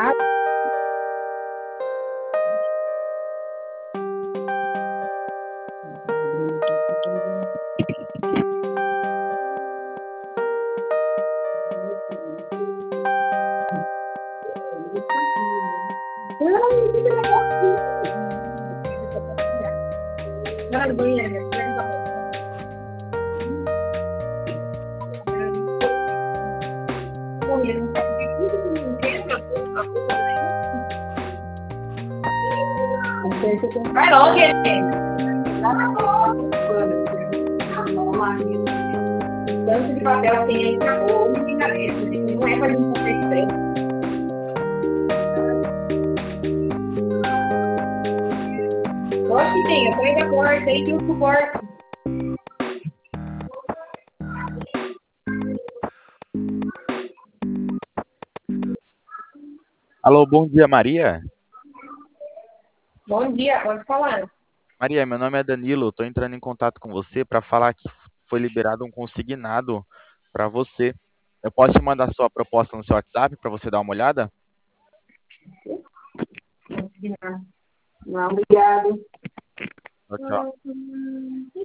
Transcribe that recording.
Vai logo, gente. Tanto de papel tem aí pra boa, uma brincadeira. Não é pra gente fazer estresse. Lógico que tem, atrás da porta, aí tem o suporte. Alô, bom dia, Maria. Bom dia, pode falar. Maria, meu nome é Danilo, estou entrando em contato com você para falar que foi liberado um consignado para você. Eu posso te mandar sua proposta no seu WhatsApp para você dar uma olhada? Não, obrigado. Tchau, tchau.